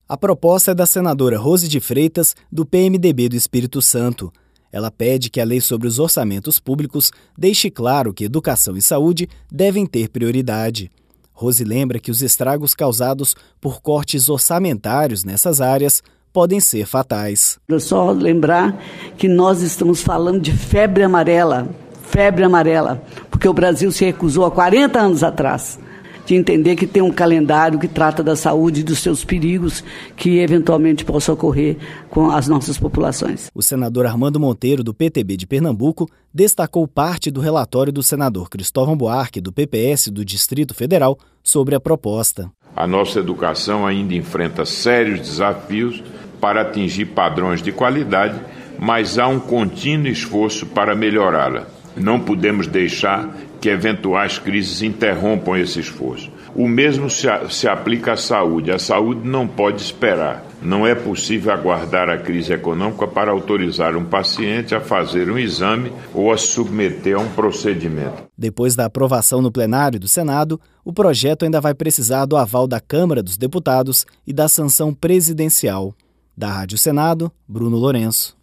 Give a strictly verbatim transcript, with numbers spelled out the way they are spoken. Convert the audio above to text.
A proposta é da senadora Rose de Freitas, do P M D B do Espírito Santo. Ela pede que a lei sobre os orçamentos públicos deixe claro que educação e saúde devem ter prioridade. Rose lembra que os estragos causados por cortes orçamentários nessas áreas podem ser fatais. É só lembrar que nós estamos falando de febre amarela, febre amarela, porque o Brasil se recusou há quarenta anos atrás de entender que tem um calendário que trata da saúde e dos seus perigos que eventualmente possam ocorrer com as nossas populações. O senador Armando Monteiro, do P T B de Pernambuco, destacou parte do relatório do senador Cristóvão Buarque, do P P S do Distrito Federal, sobre a proposta. A nossa educação ainda enfrenta sérios desafios para atingir padrões de qualidade, mas há um contínuo esforço para melhorá-la. Não podemos deixar que eventuais crises interrompam esse esforço. O mesmo se, se aplica à saúde. A saúde não pode esperar. Não é possível aguardar a crise econômica para autorizar um paciente a fazer um exame ou a se submeter a um procedimento. Depois da aprovação no plenário do Senado, o projeto ainda vai precisar do aval da Câmara dos Deputados e da sanção presidencial. Da Rádio Senado, Bruno Lourenço.